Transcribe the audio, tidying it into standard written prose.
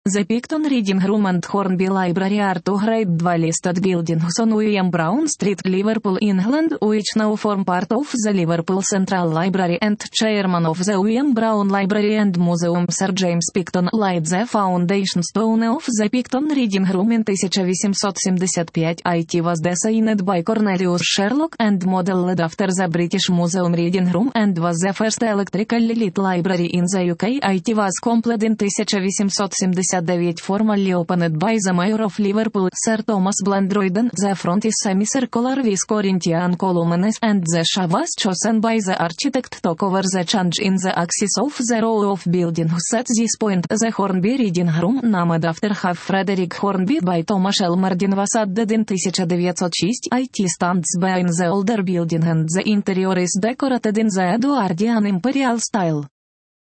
The Picton Reading Room and Hornby Library are two grade 2 listed buildings on William Brown Street, Liverpool, England, which now form part of the Liverpool Central Library, and chairman of the William Brown Library and Museum Sir James Picton laid the foundation stone of the Picton Reading Room in 1875. It was designed by Cornelius Sherlock and modelled after the British Museum Reading Room and was the first electrically lit library in the UK. It was completed in 1879, formally opened by the Mayor of Liverpool, Sir Thomas Blandroyden. The front is semicircular with Corinthian columns, and the shape was chosen by the architect to cover the change in the axis of the row of buildings. At this point, the Hornby Reading Room, named after Half Frederick Hornby by Thomas Elmardin, was added in 1906. It stands behind the older building and the interior is decorated in the Edwardian Imperial style.